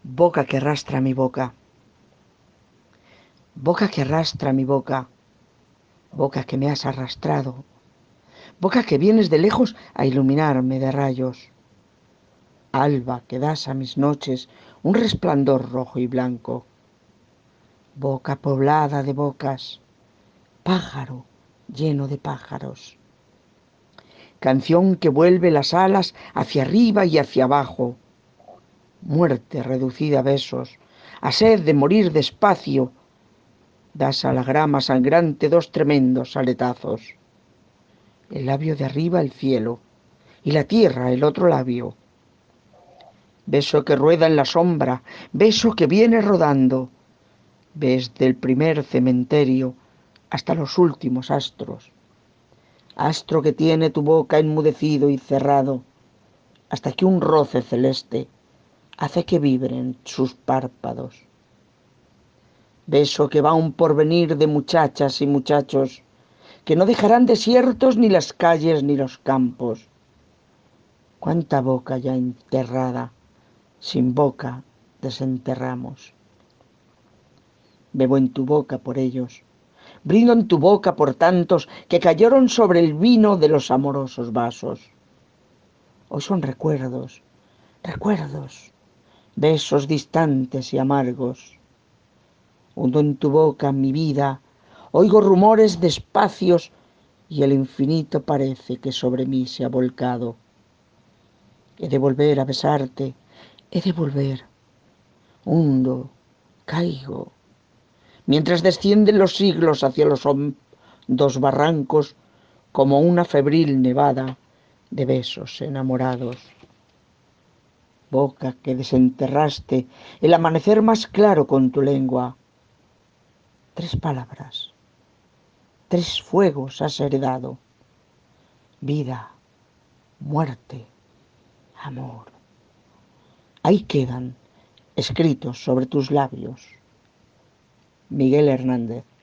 Boca que arrastra mi boca, boca que arrastra mi boca, boca que me has arrastrado, boca que vienes de lejos a iluminarme de rayos, alba que das a mis noches un resplandor rojo y blanco, boca poblada de bocas, pájaro lleno de pájaros, canción que vuelve las alas hacia arriba y hacia abajo, muerte reducida a besos, a sed de morir despacio, das a la grama sangrante dos tremendos aletazos, el labio de arriba el cielo y la tierra el otro labio, beso que rueda en la sombra, beso que viene rodando, desde el primer cementerio hasta los últimos astros, astro que tiene tu boca enmudecido y cerrado, hasta que un roce celeste hace que vibren sus párpados. Beso que va un porvenir de muchachas y muchachos que no dejarán desiertos ni las calles ni los campos. Cuánta boca ya enterrada, sin boca desenterramos. Bebo en tu boca por ellos, brindo en tu boca por tantos que cayeron sobre el vino de los amorosos vasos. Hoy son recuerdos, recuerdos, besos distantes y amargos. Hundo en tu boca mi vida, oigo rumores de espacios y el infinito parece que sobre mí se ha volcado. He de volver a besarte, he de volver. Hundo, caigo, mientras descienden los siglos hacia los hondos barrancos como una febril nevada de besos enamorados. Boca que desenterraste el amanecer más claro con tu lengua. Tres palabras, tres fuegos has heredado: vida, muerte, amor. Ahí quedan, escritos sobre tus labios. Miguel Hernández.